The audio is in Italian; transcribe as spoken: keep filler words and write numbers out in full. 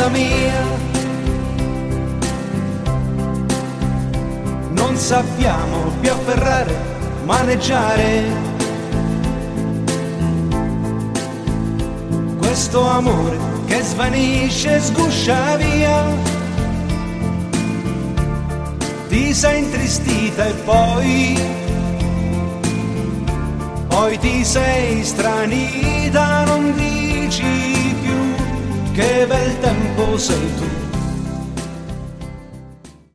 vita mia. Non sappiamo più afferrare, maneggiare questo amore che svanisce e sguscia via. Ti sei intristita e poi, poi ti sei stranita, non dici più che bel tempo sei tu.